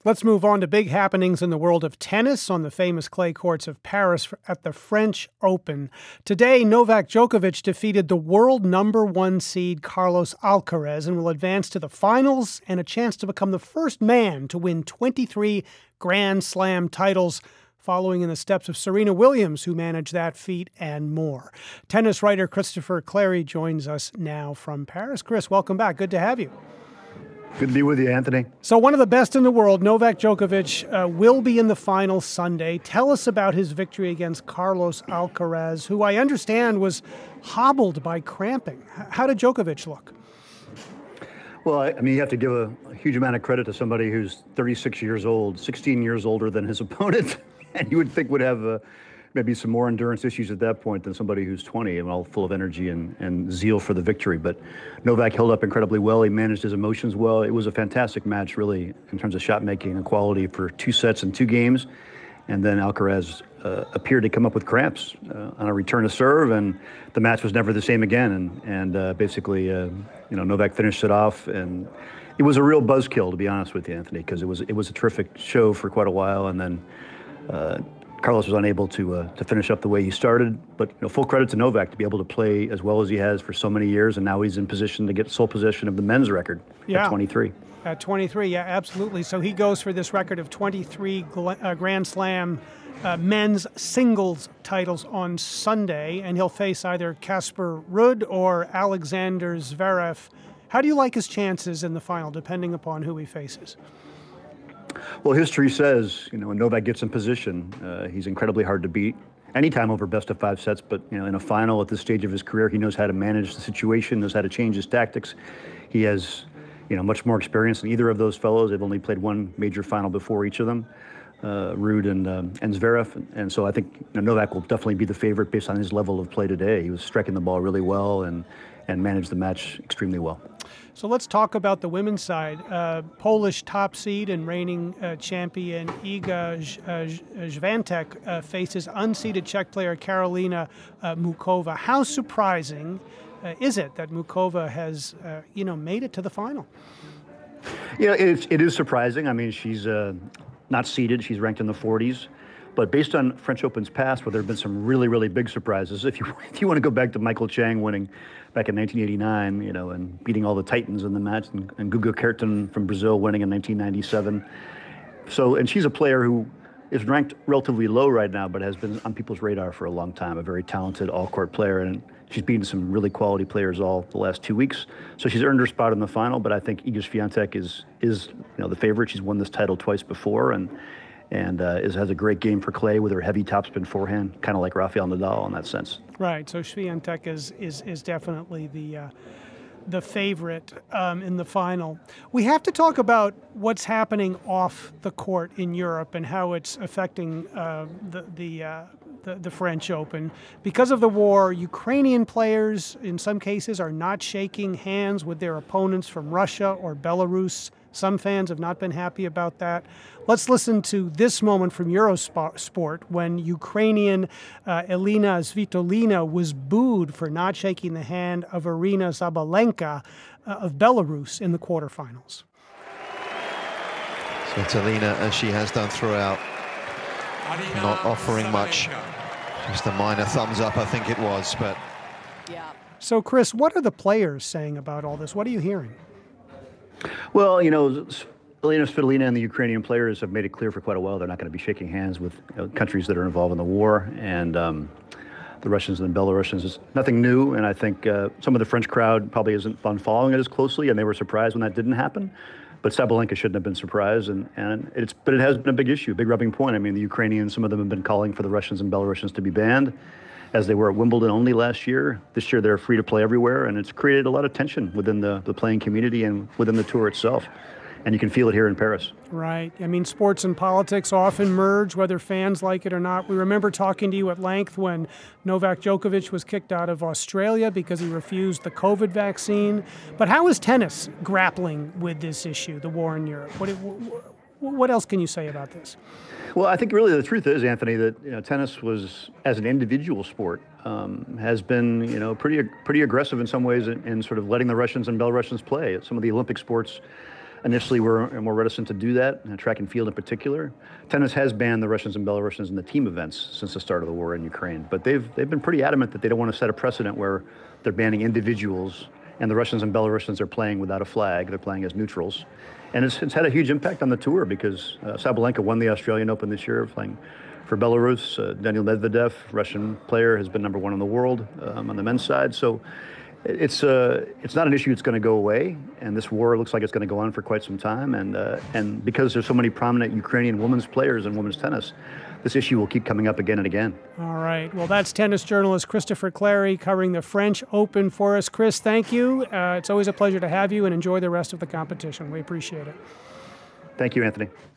Let's move on to big happenings in the world of tennis on the famous clay courts of Paris at the French Open. Today, Novak Djokovic defeated the world number one seed Carlos Alcaraz and will advance to the finals and a chance to become the first man to win 23 Grand Slam titles, following in the steps of Serena Williams, who managed that feat and more. Tennis writer Christopher Clarey joins us now from Paris. Chris, welcome back. Good to have you. Good to be with you, Anthony. So one of the best in the world, Novak Djokovic, will be in the final Sunday. Tell us about his victory against Carlos Alcaraz, who I understand was hobbled by cramping. How did Djokovic look? Well, I mean, you have to give a huge amount of credit to somebody who's 36 years old, 16 years older than his opponent, and you would think would have maybe some more endurance issues at that point than somebody who's 20 and all full of energy and zeal for the victory. But Novak held up incredibly well. He managed his emotions well. It was a fantastic match, really, in terms of shot making and quality for 2 sets and 2 games. And then Alcaraz appeared to come up with cramps on a return to serve, and the match was never the same again. And basically, Novak finished it off, and it was a real buzzkill, to be honest with you, Anthony, because it was a terrific show for quite a while, and then Carlos was unable to finish up the way he started, but full credit to Novak to be able to play as well as he has for so many years, and now he's in position to get sole possession of the men's record at 23. At 23, yeah, absolutely. So he goes for this record of 23 Grand Slam men's singles titles on Sunday, and he'll face either Casper Ruud or Alexander Zverev. How do you like his chances in the final, depending upon who he faces? Well, history says, when Novak gets in position, he's incredibly hard to beat anytime over best of 5 sets. But, in a final at this stage of his career, he knows how to manage the situation, knows how to change his tactics. He has, much more experience than either of those fellows. They've only played one major final before each of them, Ruud and Zverev. And so I think Novak will definitely be the favorite based on his level of play today. He was striking the ball really well and managed the match extremely well. So let's talk about the women's side. Polish top seed and reigning champion Iga Świątek faces unseeded Czech player Karolina Muchova. How surprising is it that Muchova has, made it to the final? Yeah, it is surprising. I mean, she's not seeded. She's ranked in the 40s. But based on French Open's past, where there have been some really, really big surprises, if you want to go back to Michael Chang winning back in 1989, and beating all the Titans in the match, and Guga Kirten from Brazil winning in 1997. And she's a player who is ranked relatively low right now, but has been on people's radar for a long time, a very talented all-court player, and she's beaten some really quality players all the last 2 weeks. So she's earned her spot in the final, but I think Iga Świątek is the favorite. She's won this title twice before, and has a great game for clay with her heavy topspin forehand, kind of like Rafael Nadal in that sense. Right. So Świątek is definitely the favorite in the final. We have to talk about what's happening off the court in Europe and how it's affecting the French Open. Because of the war, Ukrainian players, in some cases, are not shaking hands with their opponents from Russia or Belarus. Some fans have not been happy about that. Let's listen to this moment from Eurosport when Ukrainian Elena Svitolina was booed for not shaking the hand of Aryna Sabalenka of Belarus in the quarterfinals. Svitolina, as she has done throughout, not offering much. Just a minor thumbs up, I think it was. But yeah. So, Chris, what are the players saying about all this? What are you hearing? Well, Elena Svitolina and the Ukrainian players have made it clear for quite a while they're not going to be shaking hands with countries that are involved in the war, and the Russians and the Belarusians. It's nothing new, and I think some of the French crowd probably isn't following it as closely, and they were surprised when that didn't happen. But Sabalenka shouldn't have been surprised, but it has been a big issue, a big rubbing point. I mean, the Ukrainians, some of them have been calling for the Russians and Belarusians to be banned, as they were at Wimbledon only last year. This year they're free to play everywhere, and it's created a lot of tension within the playing community and within the tour itself. And you can feel it here in Paris. Right. I mean, sports and politics often merge, whether fans like it or not. We remember talking to you at length when Novak Djokovic was kicked out of Australia because he refused the COVID vaccine. But how is tennis grappling with this issue, the war in Europe? What else can you say about this? Well, I think really the truth is, Anthony, that tennis was, as an individual sport, has been pretty aggressive in some ways in sort of letting the Russians and Belarusians play. Some of the Olympic sports initially were more reticent to do that, track and field in particular. Tennis has banned the Russians and Belarusians in the team events since the start of the war in Ukraine, but they've been pretty adamant that they don't want to set a precedent where they're banning individuals, and the Russians and Belarusians are playing without a flag. They're playing as neutrals. And it's had a huge impact on the tour because Sabalenka won the Australian Open this year playing for Belarus. Daniil Medvedev, Russian player, has been #1 in the world on the men's side. So it's not an issue that's going to go away, and this war looks like it's going to go on for quite some time. And because there's so many prominent Ukrainian women's players in women's tennis, this issue will keep coming up again and again. All right. Well, that's tennis journalist Christopher Clarey covering the French Open for us. Chris, thank you. It's always a pleasure to have you, and enjoy the rest of the competition. We appreciate it. Thank you, Anthony.